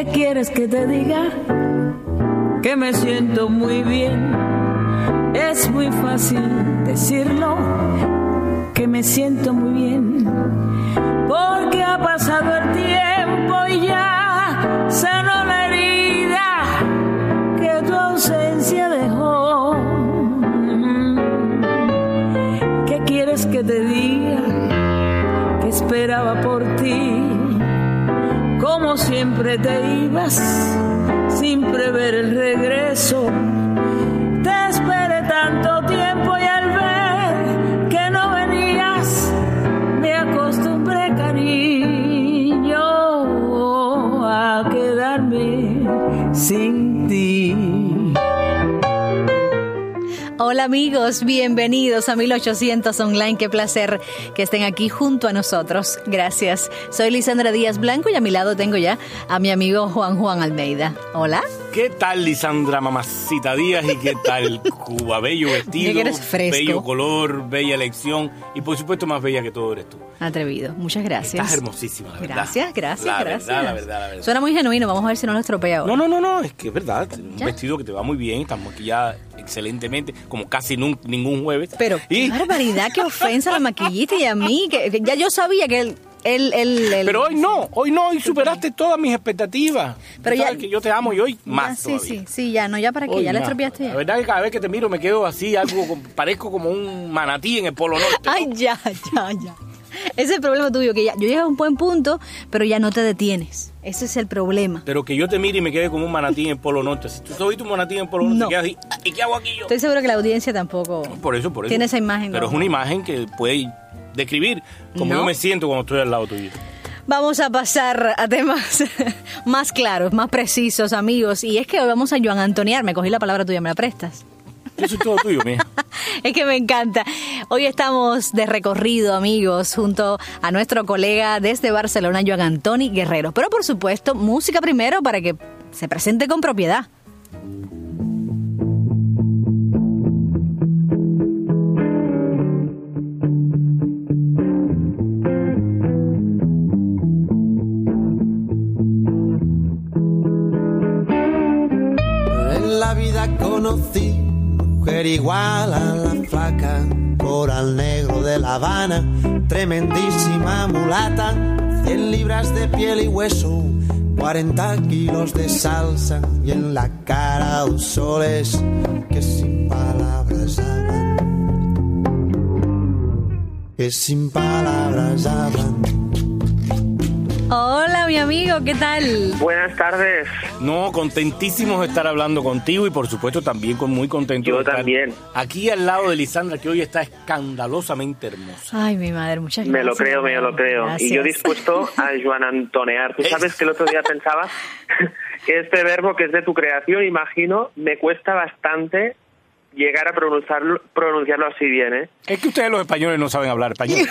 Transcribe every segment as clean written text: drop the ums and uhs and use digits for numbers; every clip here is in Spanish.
¿Qué quieres que te diga? Que me siento muy bien. Es muy fácil decirlo, que me siento muy bien, porque ha pasado el tiempo y ya sanó la herida que tu ausencia dejó. ¿Qué quieres que te diga? Que esperaba por ti, como siempre te ibas, sin prever el regreso. Te esperé tanto tiempo y al ver que no venías, me acostumbré, cariño, a quedarme sin ti. Hola amigos, bienvenidos a 1800 Online. Qué placer que estén aquí junto a nosotros. Gracias. Soy Lisandra Díaz Blanco y a mi lado tengo ya a mi amigo Juan Almeida. Hola. ¿Qué tal, Lisandra Mamacita Díaz? ¿Y qué tal, Cuba? Bello vestido, eres fresco, bello color, bella elección y por supuesto más bella que todo eres tú. Atrevido. Muchas gracias. Estás hermosísima, la verdad. Gracias. La verdad. Suena muy genuino, vamos a ver si no lo estropea hoy. No, es que es verdad. Un vestido que te va muy bien, estás maquillada excelentemente, como casi ningún jueves. Pero qué barbaridad, qué ofensa a la maquillista y a mí, que ya yo sabía que él. Pero hoy superaste todas mis expectativas. Pero ya, sabes que yo te amo y hoy más todavía. Sí, ya para qué, ya la estropeaste ya. La verdad es que cada vez que te miro me quedo así, parezco como un manatí en el Polo Norte, ¿no? Ay, ya. Ese es el problema tuyo, que ya yo llegué a un buen punto, pero ya no te detienes. Ese es el problema. Pero que yo te mire y me quede como un manatí en el Polo Norte. Si tú soy tu manatí en el Polo Norte, no. te quedas así. ¿Y qué hago aquí yo? Estoy seguro que la audiencia tampoco por eso. tiene esa imagen. Pero es una imagen que puede describir como yo me siento cuando estoy al lado tuyo. Vamos a pasar a temas más claros, más precisos, amigos. Y es que hoy vamos a Joan Antonear. Me cogí la palabra tuya, ¿me la prestas? Eso es todo tuyo, mía. Es que me encanta. Hoy estamos de recorrido, amigos, junto a nuestro colega desde Barcelona, Joan Antoni Guerrero. Pero por supuesto, música primero para que se presente con propiedad. En la vida conocí mujer igual a la flaca, coral negro de La Habana, tremendísima mulata, 100 libras de piel y hueso, 40 kilos de salsa y en la cara 2 soles que sin palabras hablan, que sin palabras hablan. Hola, mi amigo, ¿qué tal? Buenas tardes. No, contentísimos de estar hablando contigo y por supuesto también muy contento Yo de estar también. aquí al lado de Lisandra, que hoy está escandalosamente hermosa. Ay, mi madre, muchas gracias. Me lo creo. Gracias. Y yo dispuesto a Joan Antonear. Tú sabes que el otro día pensaba que este verbo que es de tu creación, imagino, me cuesta bastante llegar a pronunciarlo así bien, ¿eh? Es que ustedes los españoles no saben hablar español.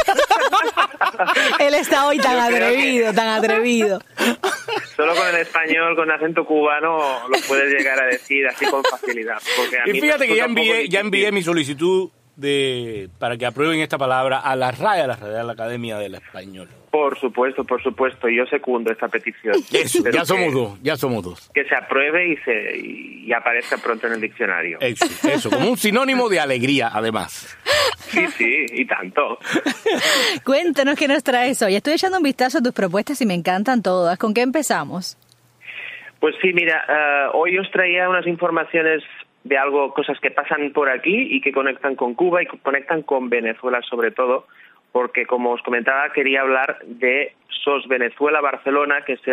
Él está hoy tan atrevido. Solo con el español, con acento cubano, lo puedes llegar a decir así con facilidad. Porque a Y mí fíjate que ya envié difícil. mi solicitud para que aprueben esta palabra a la RAE, a la Real Academia del Español. Por supuesto, y yo secundo esta petición. Eso, Pero ya somos dos. Que se apruebe y aparezca pronto en el diccionario. Eso, como un sinónimo de alegría, además. Sí, y tanto. Cuéntanos qué nos traes hoy. Estoy echando un vistazo a tus propuestas y me encantan todas. ¿Con qué empezamos? Pues sí, mira, hoy os traía unas informaciones de cosas que pasan por aquí y que conectan con Cuba y que conectan con Venezuela sobre todo, porque como os comentaba quería hablar de SOS Venezuela Barcelona, que es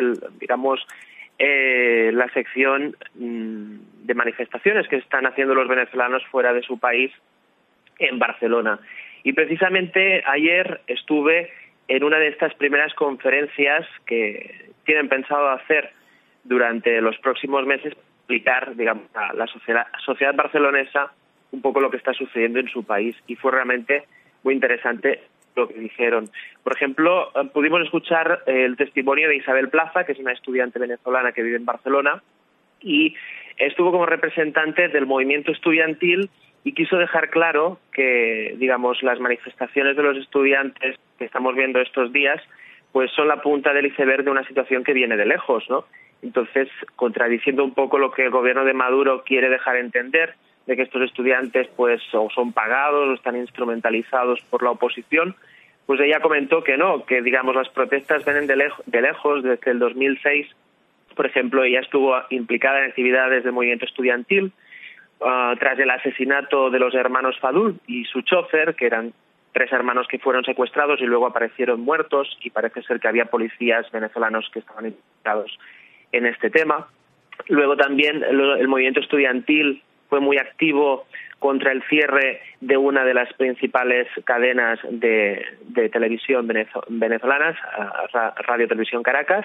la sección de manifestaciones que están haciendo los venezolanos fuera de su país en Barcelona. Y precisamente ayer estuve en una de estas primeras conferencias que tienen pensado hacer durante los próximos meses, explicar, digamos, a la sociedad barcelonesa un poco lo que está sucediendo en su país. Y fue realmente muy interesante lo que dijeron. Por ejemplo, pudimos escuchar el testimonio de Isabel Plaza, que es una estudiante venezolana que vive en Barcelona, y estuvo como representante del movimiento estudiantil y quiso dejar claro que, digamos, las manifestaciones de los estudiantes que estamos viendo estos días, pues son la punta del iceberg de una situación que viene de lejos, ¿no? entonces contradiciendo un poco lo que el gobierno de Maduro quiere dejar entender, de que estos estudiantes pues o son pagados o están instrumentalizados por la oposición. Pues ella comentó que no, que digamos las protestas vienen de lejos, desde el 2006. Por ejemplo, ella estuvo implicada en actividades de movimiento estudiantil tras el asesinato de los hermanos Fadul y su chofer, que eran 3 hermanos que fueron secuestrados y luego aparecieron muertos, y parece ser que había policías venezolanos que estaban implicados en este tema. Luego también el movimiento estudiantil fue muy activo contra el cierre de una de las principales cadenas de televisión venezolanas, Radio Televisión Caracas.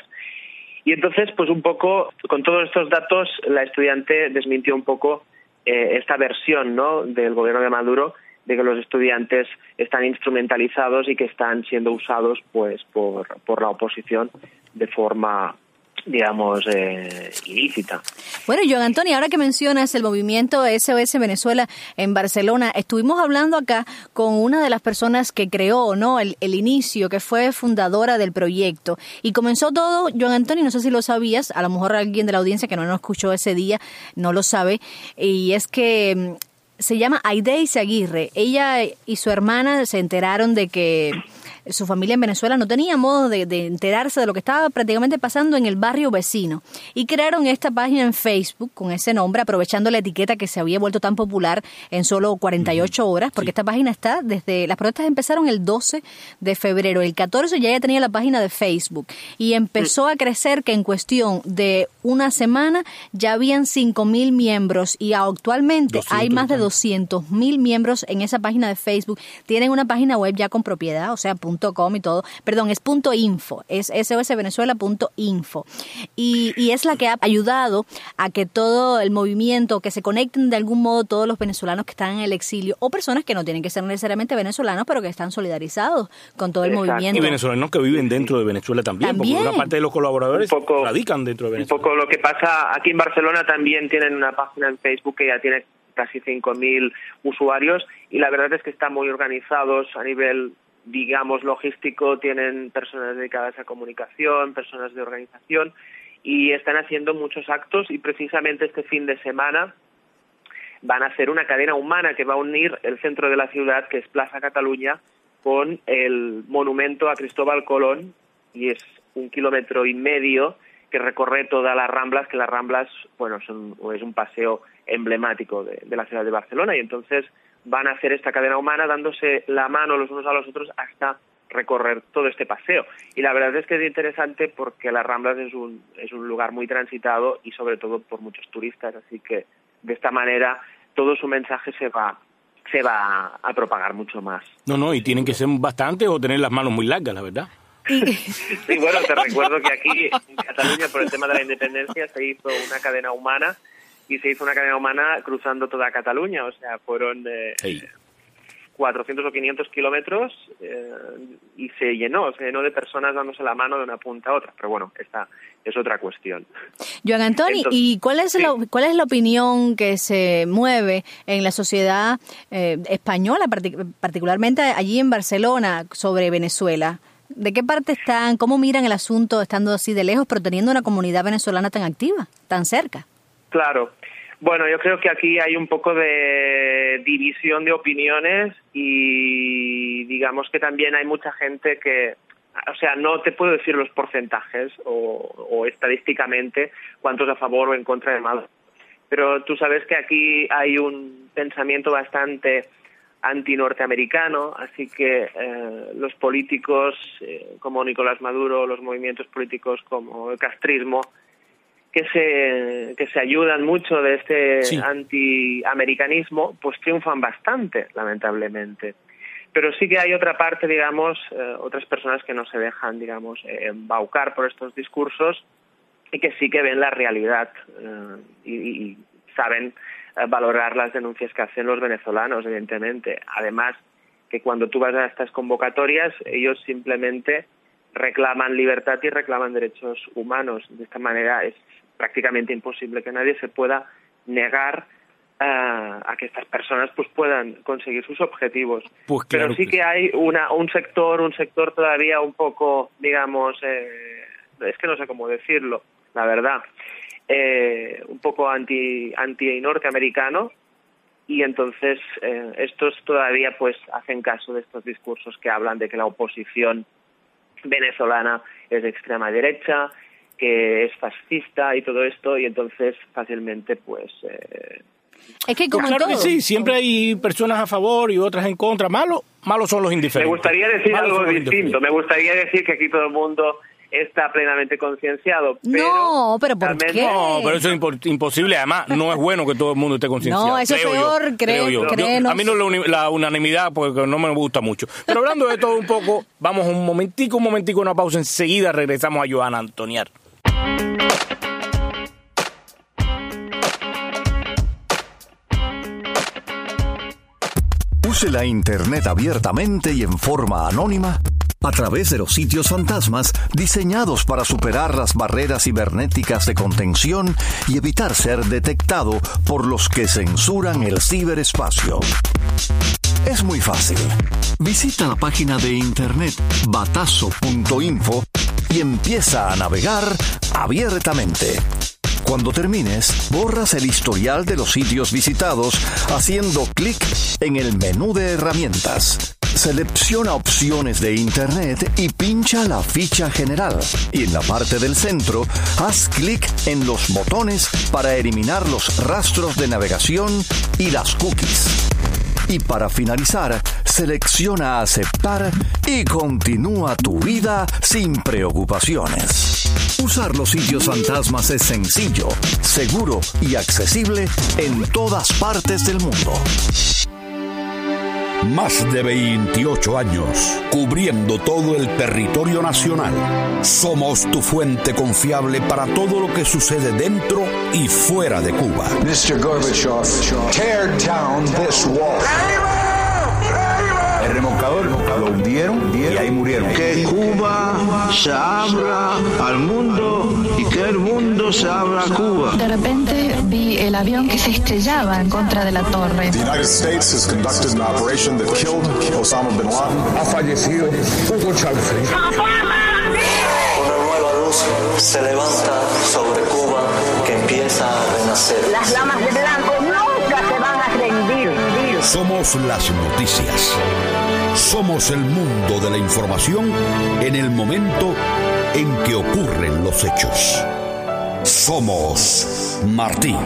Y entonces, pues un poco, con todos estos datos, la estudiante desmintió un poco esta versión, ¿no?, del gobierno de Maduro, de que los estudiantes están instrumentalizados y que están siendo usados pues por la oposición de forma, digamos, ilícita. Bueno, Joan Antonio, ahora que mencionas el movimiento SOS Venezuela en Barcelona, estuvimos hablando acá con una de las personas que creó, ¿no?, el inicio, que fue fundadora del proyecto. Y comenzó todo, Joan Antonio, no sé si lo sabías, a lo mejor alguien de la audiencia que no nos escuchó ese día no lo sabe, y es que se llama Aidey Aguirre. Ella y su hermana se enteraron de que su familia en Venezuela no tenía modo de enterarse de lo que estaba prácticamente pasando en el barrio vecino, y crearon esta página en Facebook con ese nombre, aprovechando la etiqueta que se había vuelto tan popular en solo 48 horas, porque esta página está desde, las protestas empezaron el 12 de febrero, el 14 ya tenía la página de Facebook, y empezó a crecer, que en cuestión de una semana ya habían 5.000 miembros, y actualmente hay más de 200.000 miembros en esa página de Facebook. Tienen una página web ya con propiedad, o sea, .com y todo, perdón, es .info, es sosvenezuela.info, y es la que ha ayudado a que todo el movimiento, que se conecten de algún modo todos los venezolanos que están en el exilio, o personas que no tienen que ser necesariamente venezolanos, pero que están solidarizados con todo el movimiento. Y venezolanos que viven dentro de Venezuela también, porque una parte de los colaboradores radican dentro de Venezuela. Un poco lo que pasa aquí en Barcelona, también tienen una página en Facebook que ya tiene casi 5.000 usuarios, y la verdad es que están muy organizados a nivel, digamos, logístico. Tienen personas dedicadas a comunicación, personas de organización, y están haciendo muchos actos, y precisamente este fin de semana van a hacer una cadena humana que va a unir el centro de la ciudad, que es Plaza Cataluña, con el monumento a Cristóbal Colón, y es 1,5 kilómetros que recorre todas las Ramblas, que las Ramblas, bueno, es un paseo emblemático de la ciudad de Barcelona, y entonces van a hacer esta cadena humana dándose la mano los unos a los otros hasta recorrer todo este paseo. Y la verdad es que es interesante porque las Ramblas es un lugar muy transitado, y sobre todo por muchos turistas, así que de esta manera todo su mensaje se va a propagar mucho más. No, y tienen que ser bastante o tener las manos muy largas, la verdad. Sí, bueno, te recuerdo que aquí en Cataluña, por el tema de la independencia, se hizo una cadena humana, y se hizo una cadena humana cruzando toda Cataluña, o sea, fueron 400 o 500 kilómetros, y se llenó de personas dándose la mano de una punta a otra. Pero bueno, esta es otra cuestión. Joan Antonio, ¿y cuál es la opinión que se mueve en la sociedad española, particularmente allí en Barcelona, sobre Venezuela? ¿De qué parte están? ¿Cómo miran el asunto estando así de lejos, pero teniendo una comunidad venezolana tan activa, tan cerca? Claro. Bueno, yo creo que aquí hay un poco de división de opiniones, y digamos que también hay mucha gente que, o sea, no te puedo decir los porcentajes o estadísticamente cuántos a favor o en contra de Maduro, pero tú sabes que aquí hay un pensamiento bastante anti-norteamericano, así que los políticos como Nicolás Maduro, los movimientos políticos como el castrismo, que se ayudan mucho de este antiamericanismo, pues triunfan bastante, lamentablemente. Pero sí que hay otra parte, digamos, otras personas que no se dejan, digamos, embaucar por estos discursos, y que sí que ven la realidad y saben valorar las denuncias que hacen los venezolanos, evidentemente. Además, que cuando tú vas a estas convocatorias, ellos simplemente reclaman libertad y reclaman derechos humanos. De esta manera es prácticamente imposible que nadie se pueda negar a que estas personas pues puedan conseguir sus objetivos. Pues claro. Pero sí que hay un sector todavía un poco, digamos, es que no sé cómo decirlo, la verdad, un poco anti-norteamericano, y entonces estos todavía pues hacen caso de estos discursos que hablan de que la oposición venezolana es de extrema derecha, que es fascista y todo esto, y entonces fácilmente pues... Es que como claro todo. que sí, siempre hay personas a favor y otras en contra. Malos son los indiferentes. Me gustaría decir Malos algo son los distinto. indiferentes. Me gustaría decir que aquí todo el mundo está plenamente concienciado. No, pero ¿por realmente- qué? No, pero eso es imposible. Además, no es bueno que todo el mundo esté concienciado. No, eso es peor, créenos. A mí no la unanimidad, porque no me gusta mucho. Pero hablando de todo un poco, vamos un momentico, una pausa. Enseguida regresamos a Joana Antoniar. Use la Internet abiertamente y en forma anónima a través de los sitios fantasmas diseñados para superar las barreras cibernéticas de contención y evitar ser detectado por los que censuran el ciberespacio. Es muy fácil. Visita la página de internet batazo.info y empieza a navegar abiertamente. Cuando termines, borras el historial de los sitios visitados haciendo clic en el menú de herramientas. Selecciona opciones de Internet y pincha la ficha general. Y en la parte del centro, haz clic en los botones para eliminar los rastros de navegación y las cookies. Y para finalizar, selecciona aceptar y continúa tu vida sin preocupaciones. Usar los sitios fantasmas es sencillo, seguro y accesible en todas partes del mundo. Más de 28 años, cubriendo todo el territorio nacional. Somos tu fuente confiable para todo lo que sucede dentro y fuera de Cuba. Mr. Gorbachev, tear down this wall. El remolcador lo hundieron y ahí murieron. Que Cuba se abra al mundo y que el mundo se abra a Cuba. De repente vi el avión que se estrellaba en contra de la torre. The United States has conducted an operation that killed Osama bin Laden. Ha fallecido Hugo Chávez. Una nueva luz se levanta sobre Cuba que empieza a renacer. Las damas de blanco nunca se van a rendir. Somos las noticias. Somos el mundo de la información en el momento en que ocurren los hechos. Somos Martín.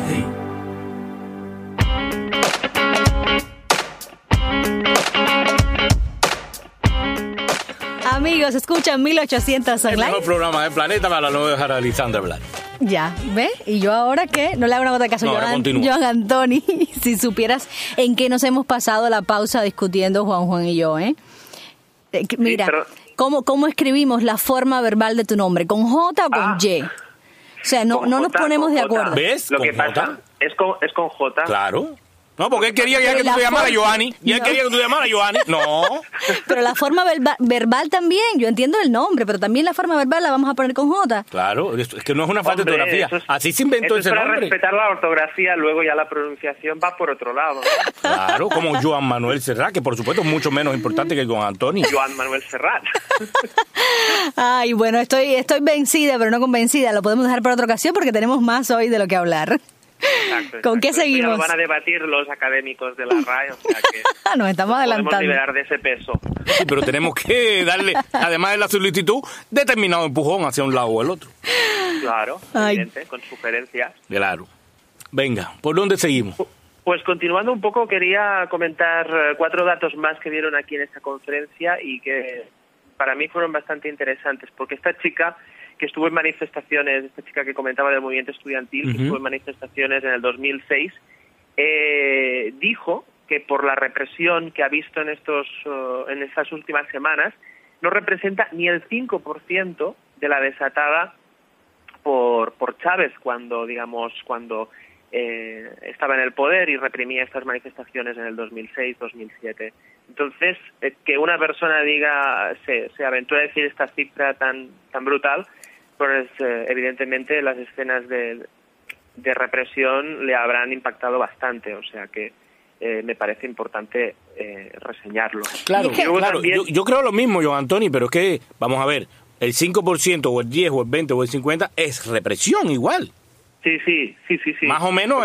Amigos, escuchan 1800 El online. mejor programa del planeta para no dejar a Lisandra hablar. Ya, ¿ves? ¿Y yo ahora qué? No le hago una gota de caso. No, ahora continúa. Joan Antoni, si supieras en qué nos hemos pasado la pausa discutiendo Juan y yo, ¿eh? Mira, Sí, pero... ¿cómo escribimos la forma verbal de tu nombre? ¿Con J o con Y? O sea, no nos ponemos de acuerdo. ¿Ves? Lo que ¿Con pasa J? es con J. Claro. No, porque él quería ya que tú La te llamaras forma- Joani. Y él No. quería que tú te llamaras Joani. No. Pero la forma verbal también, yo entiendo el nombre, pero también la forma verbal la vamos a poner con J. Claro, es que no es una falta de Hombre, ortografía. eso es- Así se inventó eso es ese para nombre. respetar la ortografía, luego ya la pronunciación va por otro lado, ¿no? Claro, como Joan Manuel Serrat, que por supuesto es mucho menos importante que Joan Antoni. Joan Manuel Serrat. Ay, bueno, estoy vencida, pero no convencida. Lo podemos dejar para otra ocasión porque tenemos más hoy de lo que hablar. Exacto, ¿Con qué Esto ya seguimos? lo van a debatir los académicos de la RAE, o sea que Nos estamos podemos adelantando. liberar de ese peso. Sí, pero tenemos que darle, además de la solicitud, determinado empujón hacia un lado o el otro. Claro, Ay. evidente, con sugerencias. Claro. Venga, ¿por dónde seguimos? Pues continuando un poco, quería comentar 4 datos más que dieron aquí en esta conferencia y que para mí fueron bastante interesantes, porque esta chica que estuvo en manifestaciones, esta chica que comentaba del movimiento estudiantil, que estuvo en manifestaciones en el 2006, dijo que por la represión que ha visto en estas últimas semanas, no representa ni el 5% de la desatada por Chávez cuando estaba en el poder y reprimía estas manifestaciones en el 2006-2007. Entonces, que una persona se aventura a decir esta cifra tan brutal, pues evidentemente las escenas de represión le habrán impactado bastante, o sea que me parece importante reseñarlo. Claro, Y luego claro. también- Yo creo lo mismo, Joan Antoni, pero es que, vamos a ver, el 5% o el 10 o el 20 o el 50 es represión igual. Sí. Más o menos.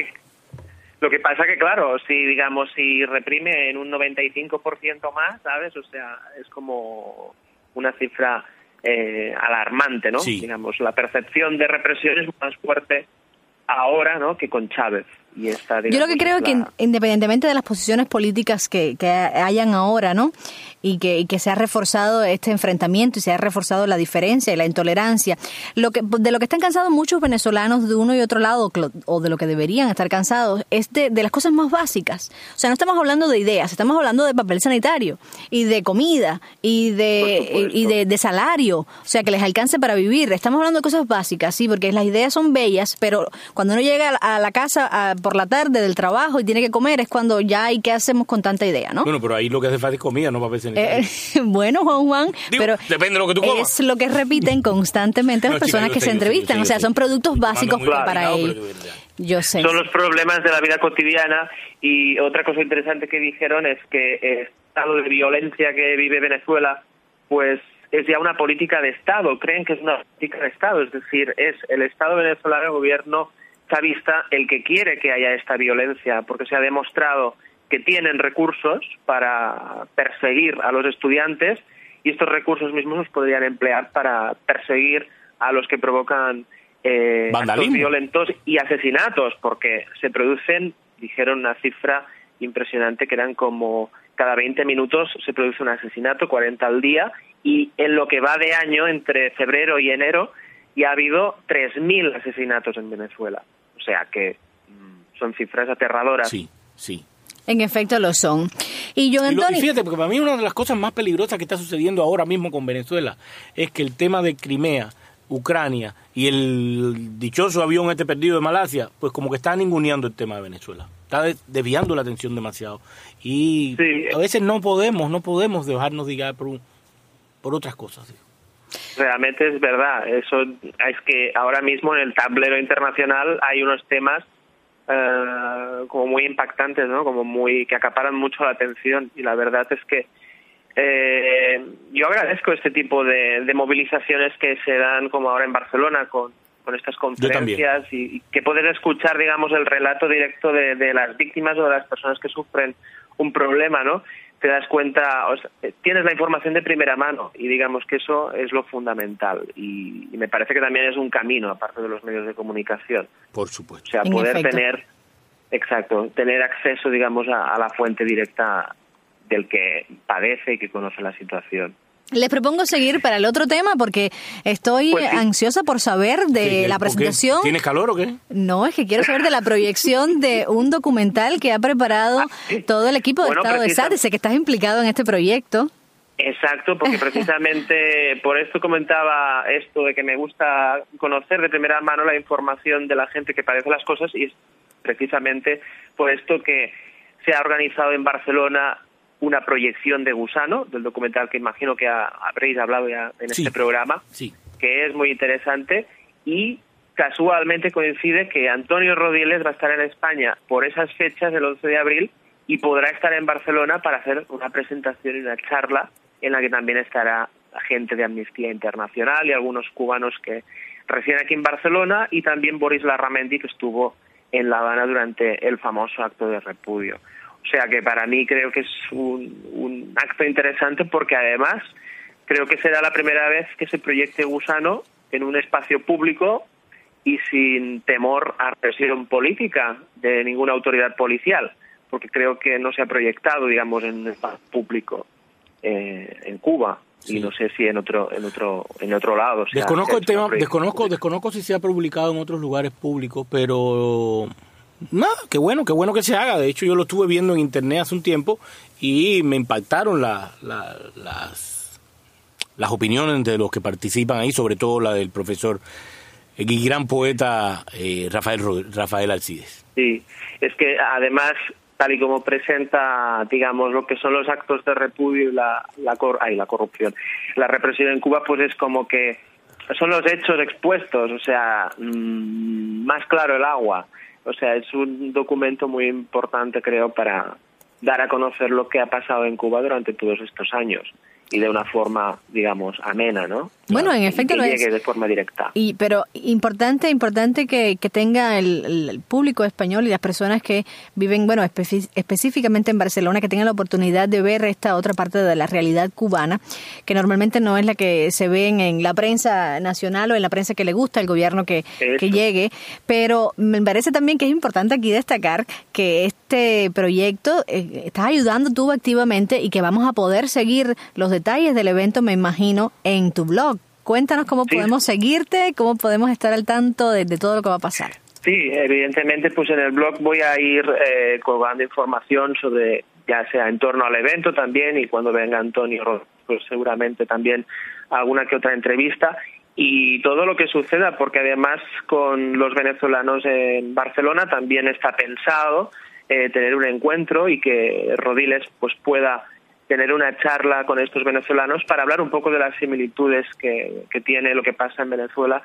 Lo que pasa que, claro, si reprime en un 95% más, ¿sabes? O sea, es como una cifra alarmante, ¿no? Sí. Digamos, la percepción de represión es más fuerte ahora, ¿no?, que con Chávez. Y esta, digamos, yo lo que creo es que independientemente de las posiciones políticas que hayan ahora, ¿no?, y que se ha reforzado este enfrentamiento y se ha reforzado la diferencia y la intolerancia, de lo que están cansados muchos venezolanos de uno y otro lado, o de lo que deberían estar cansados, es de las cosas más básicas. O sea, no estamos hablando de ideas, estamos hablando de papel sanitario y de comida y de salario, o sea, que les alcance para vivir. Estamos hablando de cosas básicas, sí, porque las ideas son bellas, pero cuando uno llega a la casa por la tarde del trabajo y tiene que comer, es cuando ya ¿y qué hacemos con tanta idea, no? Bueno, pero ahí lo que hace falta es comida, no papel sanitario. Bueno, Juan, pero depende de lo que tú comas. es lo que repiten constantemente las personas que se entrevistan. O sea, son productos básicos para ellos. Yo sé. Son los problemas de la vida cotidiana. Y otra cosa interesante que dijeron es que el estado de violencia que vive Venezuela, pues es ya una política de Estado. Creen que es una política de Estado, es decir, es el Estado venezolano, el gobierno chavista, el que quiere que haya esta violencia, porque se ha demostrado que tienen recursos para perseguir a los estudiantes, y estos recursos mismos los podrían emplear para perseguir a los que provocan actos violentos y asesinatos, porque se producen, dijeron una cifra impresionante, que eran como cada 20 minutos se produce un asesinato, 40 al día, y en lo que va de año, entre febrero y enero, ya ha habido 3.000 asesinatos en Venezuela. O sea que son cifras aterradoras. Sí. En efecto lo son. Y John Antonio... Y fíjate, porque para mí una de las cosas más peligrosas que está sucediendo ahora mismo con Venezuela es que el tema de Crimea, Ucrania y el dichoso avión perdido de Malasia, pues como que está ninguneando el tema de Venezuela. Está desviando la atención demasiado. Y a veces no podemos dejarnos guiar por otras cosas. ¿Sí? Realmente es verdad. Eso es que ahora mismo en el tablero internacional hay unos temas como muy impactantes, ¿no? Como que acaparan mucho la atención, y la verdad es que yo agradezco este tipo de movilizaciones que se dan, como ahora en Barcelona con estas conferencias, y que poder escuchar, digamos, el relato directo de las víctimas o de las personas que sufren un problema, ¿no? Te das cuenta, tienes la información de primera mano, y digamos que eso es lo fundamental, y me parece que también es un camino, aparte de los medios de comunicación. Por supuesto. O sea, poder tener acceso, digamos, a la fuente directa del que padece y que conoce la situación. Les propongo seguir para el otro tema, porque estoy ansiosa por saber de la presentación. ¿Tienes calor o qué? No, es que quiero saber de la proyección de un documental que ha preparado todo el equipo de Estado de SAT. Sé que estás implicado en este proyecto. Exacto, porque precisamente por esto comentaba esto de que me gusta conocer de primera mano la información de la gente que padece las cosas, y es precisamente por esto que se ha organizado en Barcelona una proyección de Gusano, del documental que imagino que habréis hablado ya en este programa, que es muy interesante, y casualmente coincide que Antonio Rodiles va a estar en España por esas fechas del 11 de abril y podrá estar en Barcelona para hacer una presentación y una charla en la que también estará gente de Amnistía Internacional y algunos cubanos que residen aquí en Barcelona, y también Boris Larramendi, que estuvo en La Habana durante el famoso acto de repudio. O sea que para mí creo que es un acto interesante, porque además creo que será la primera vez que se proyecte Gusano en un espacio público y sin temor a presión política de ninguna autoridad policial, porque creo que no se ha proyectado, digamos, en un espacio público en Cuba. Y no sé si en otro lado. O sea, desconozco el tema, desconozco si se ha publicado en otros lugares públicos, pero no, qué bueno que se haga. De hecho, yo lo estuve viendo en internet hace un tiempo y me impactaron las opiniones de los que participan ahí, sobre todo la del profesor y gran poeta Rafael Alcides. Sí, es que además, tal y como presenta, digamos, lo que son los actos de repudio y la corrupción, la represión en Cuba, pues es como que son los hechos expuestos, o sea, más claro el agua. O sea, es un documento muy importante, creo, para dar a conocer lo que ha pasado en Cuba durante todos estos años. y de una forma, digamos, amena, ¿no? Bueno, en efecto lo es. Que llegue de forma directa. Pero importante que tenga el público español y las personas que viven, bueno, específicamente en Barcelona, que tengan la oportunidad de ver esta otra parte de la realidad cubana, que normalmente no es la que se ve en la prensa nacional o en la prensa que le gusta al gobierno que llegue. Pero me parece también que es importante aquí destacar que este proyecto estás ayudando tú activamente y que vamos a poder seguir los detalles del evento, me imagino, en tu blog. Cuéntanos cómo podemos seguirte, cómo podemos estar al tanto de todo lo que va a pasar. Sí, evidentemente, pues en el blog voy a ir colgando información sobre, ya sea en torno al evento también, y cuando venga Antonio, pues seguramente también alguna que otra entrevista, y todo lo que suceda, porque además con los venezolanos en Barcelona también está pensado tener un encuentro y que Rodiles pues pueda tener una charla con estos venezolanos para hablar un poco de las similitudes que tiene lo que pasa en Venezuela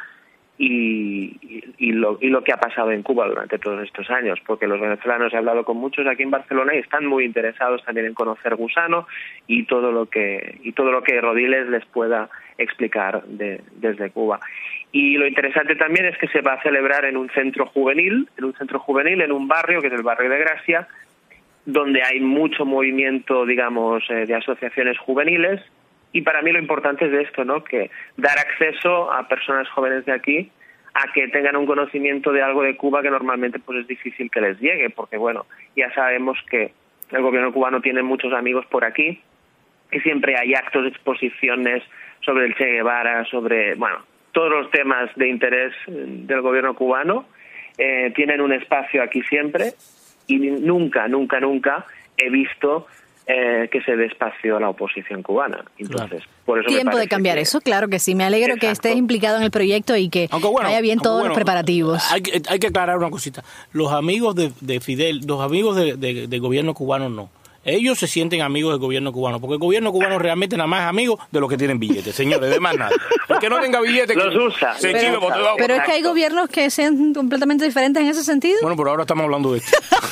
y lo que ha pasado en Cuba durante todos estos años, porque los venezolanos, he hablado con muchos aquí en Barcelona y están muy interesados también en conocer Gusano y todo lo que Rodiles les pueda explicar desde Cuba. Y lo interesante también es que se va a celebrar en un centro juvenil, en un barrio que es el barrio de Gracia, donde hay mucho movimiento, digamos, de asociaciones juveniles, y para mí lo importante es esto, ¿no? Que dar acceso a personas jóvenes de aquí a que tengan un conocimiento de algo de Cuba que normalmente pues es difícil que les llegue, porque bueno, ya sabemos que el gobierno cubano tiene muchos amigos por aquí, que siempre hay actos, exposiciones sobre el Che Guevara, sobre, bueno, todos los temas de interés del gobierno cubano, tienen un espacio aquí siempre. Y nunca he visto que se dé espacio a la oposición cubana. Entonces, por eso tiempo de cambiar eso, claro que sí. Me alegro que estés implicado en el proyecto y que vaya bien todos los preparativos. Hay que aclarar una cosita. Los amigos de Fidel, los amigos del gobierno cubano no. Ellos se sienten amigos del gobierno cubano, porque el gobierno cubano realmente nada más es amigo de los que tienen billetes, señores, de más nada. El que no tenga billetes... Los usa. Pero es que hay gobiernos que sean completamente diferentes en ese sentido. Bueno, pero ahora estamos hablando de esto.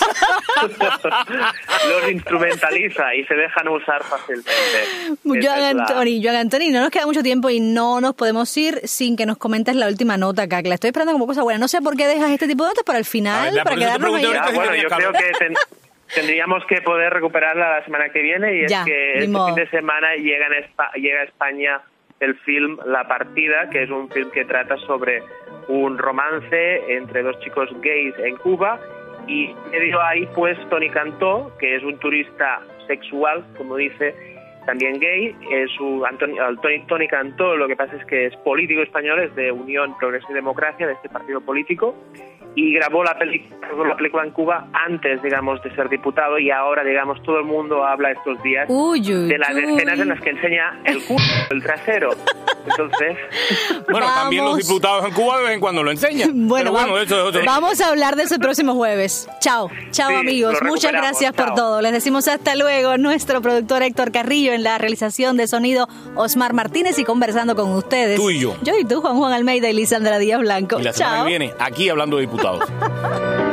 Los instrumentaliza y se dejan usar fácilmente. Joan Antoni, no nos queda mucho tiempo y no nos podemos ir sin que nos comentes la última nota acá, que la estoy esperando como cosa buena. No sé por qué dejas este tipo de notas para el final, para quedarnos ahí. Bueno, yo creo que... Tendríamos que poder recuperarla la semana que viene, y es que este fin de semana llega a España el film La Partida, que es un film que trata sobre un romance entre dos chicos gays en Cuba, y medio ahí pues Tony Cantó, que es un turista sexual, como dice, también gay. Tony Cantó, lo que pasa es que es político español, es de Unión Progreso y Democracia, de este partido político, y grabó la película en Cuba antes, digamos, de ser diputado, y ahora, digamos, todo el mundo habla estos días de las escenas en las que enseña el culo, el trasero. Entonces... Bueno, también los diputados en Cuba de vez en cuando lo enseñan. Bueno, vamos a hablar de ese próximo jueves. Chao, amigos. Muchas gracias por todo. Les decimos hasta luego. Nuestro productor Héctor Carrillo, en la realización de sonido Osmar Martínez, y conversando con ustedes. Tú y yo. Yo y tú, Juan Almeida y Lisandra Díaz Blanco. Y la semana que viene, aquí hablando de diputados.